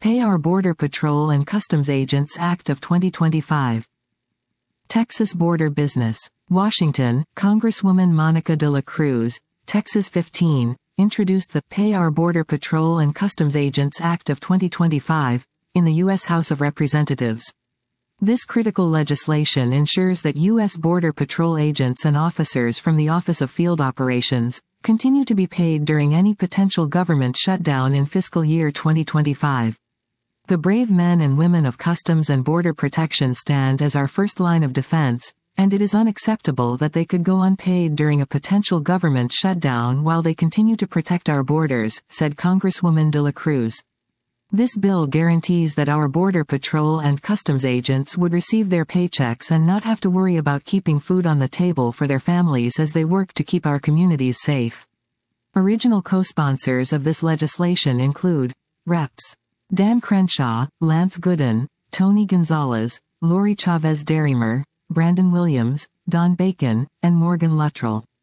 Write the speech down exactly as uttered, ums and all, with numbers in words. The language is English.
Pay Our Border Patrol and Customs Agents Act of twenty twenty-five. Texas Border Business. Washington, Congresswoman Monica de la Cruz, Texas fifteen, introduced the Pay Our Border Patrol and Customs Agents Act of twenty twenty-five, in the U S House of Representatives. This critical legislation ensures that U S Border Patrol agents and officers from the Office of Field Operations continue to be paid during any potential government shutdown in fiscal year twenty twenty-five. The brave men and women of Customs and Border Protection stand as our first line of defense, and it is unacceptable that they could go unpaid during a potential government shutdown while they continue to protect our borders, said Congresswoman de la Cruz. This bill guarantees that our Border Patrol and Customs agents would receive their paychecks and not have to worry about keeping food on the table for their families as they work to keep our communities safe. Original co-sponsors of this legislation include Reps Dan Crenshaw, Lance Gooden, Tony Gonzalez, Lori Chavez Derrimer, Brandon Williams, Don Bacon, and Morgan Luttrell.